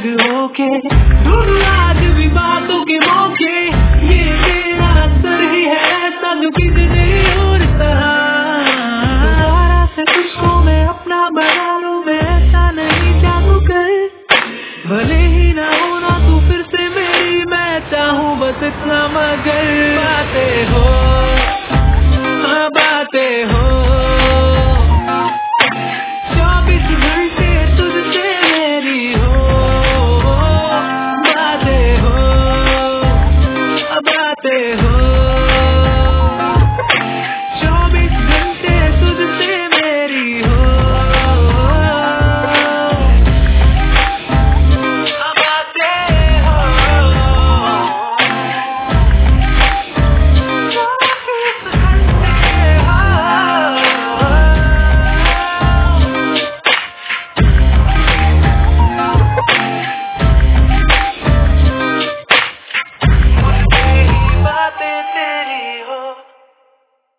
होके ढूंढूं आज भी बातों के मौके, ये मेरा असर ही है ऐसा जो किसी ने और सहा। दोबारा से तुझको मैं अपना बना लूं, मैं ऐसा नहीं चाहूं कर, भले ही ना होना तू फिर से मेरी, मैं चाहूं बस इतना मगर